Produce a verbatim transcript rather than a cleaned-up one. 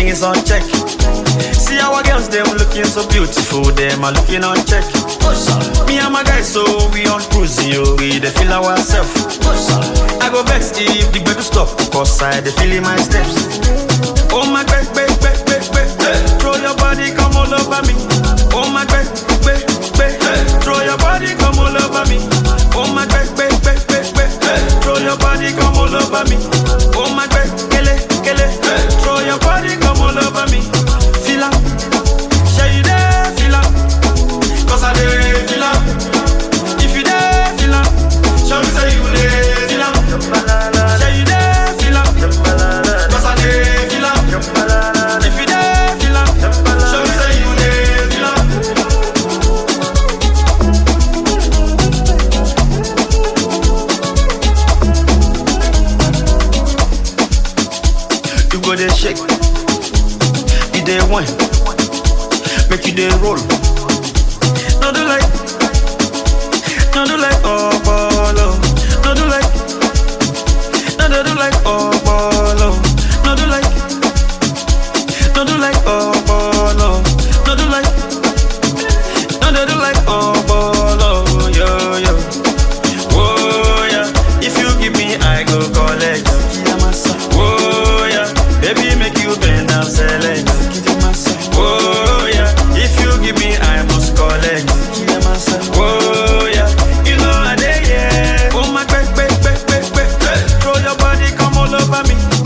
is on check. See our girls, them looking so beautiful, them are looking on check. Me and my guys, so we on cruise, yo, we dey feel ourselves. I go vex if the baby stop, cause I dey feeling my steps. Oh my back, back, back, back, back, throw your body, come all over me. Oh my back, back, back, throw your body, come all over me. Oh my back, back, back, back, back, throw your body, come all over me. Oh my back, kele, kele, throw your body, come all over me. Feel up, share you there, feel up, cause I dey feel up. If you there, feel up, show me say you there, feel up. Share you there, feel up, cause I dey feel up. If you there, feel up, show me say you there, feel up. You go dey shake, you dey wine, make you dey roll. No do like, no do like oh bolo, no do like, no do like oh bolo, no do like, no do like oh bolo, no do like, no do like oh bolo, yo yo, oh yeah. If you give me, I go collect. Oh yeah, baby make you bend and select. Oh yeah, if you give me, I must collect. Oh yeah, you know I dey yeah. Oh my back, back, back, back, back, throw your body, come all over me.